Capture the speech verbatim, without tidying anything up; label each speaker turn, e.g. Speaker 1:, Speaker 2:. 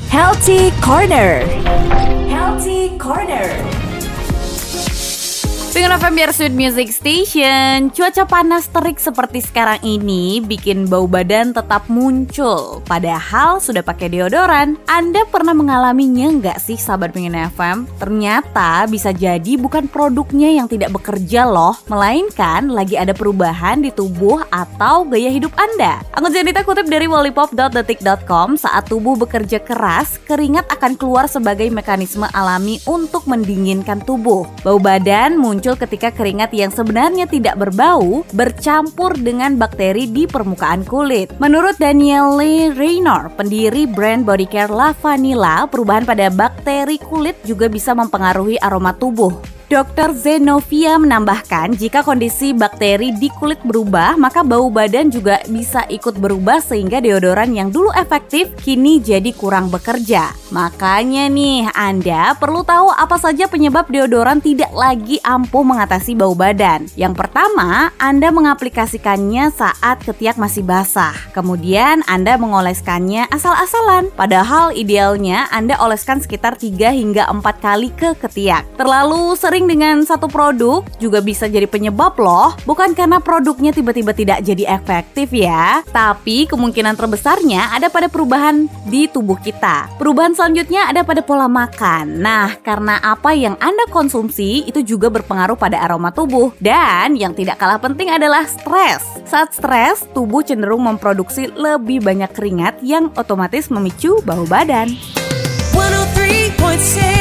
Speaker 1: Healthy Corner. Healthy Corner. Dengan F M biar Sweet Music Station, cuaca panas terik seperti sekarang ini bikin bau badan tetap muncul. Padahal sudah pakai deodoran. Anda pernah mengalaminya nggak sih sahabat Pengen F M? Ternyata bisa jadi bukan produknya yang tidak bekerja loh, melainkan lagi ada perubahan di tubuh atau gaya hidup Anda. Aku Janita kutip dari wallipop dot detik dot com, saat tubuh bekerja keras, keringat akan keluar sebagai mekanisme alami untuk mendinginkan tubuh. Bau badan muncul ketika keringat yang sebenarnya tidak berbau bercampur dengan bakteri di permukaan kulit. Menurut Danielle Raynor, pendiri brand body care La Vanilla, perubahan pada bakteri kulit juga bisa mempengaruhi aroma tubuh. dokter Zenovia menambahkan, jika kondisi bakteri di kulit berubah, maka bau badan juga bisa ikut berubah sehingga deodoran yang dulu efektif kini jadi kurang bekerja. Makanya nih, Anda perlu tahu apa saja penyebab deodoran tidak lagi ampuh mengatasi bau badan. Yang pertama, Anda mengaplikasikannya saat ketiak masih basah. Kemudian Anda mengoleskannya asal-asalan. Padahal idealnya Anda oleskan sekitar tiga hingga empat kali ke ketiak. Terlalu sering dengan satu produk juga bisa jadi penyebab loh. Bukan karena produknya tiba-tiba tidak jadi efektif ya, tapi kemungkinan terbesarnya ada pada perubahan di tubuh kita. Perubahan selanjutnya ada pada pola makan. Nah, karena apa yang Anda konsumsi itu juga berpengaruh pada aroma tubuh. Dan yang tidak kalah penting adalah stres. Saat stres, tubuh cenderung memproduksi lebih banyak keringat yang otomatis memicu bau badan.
Speaker 2: seratus tiga koma enam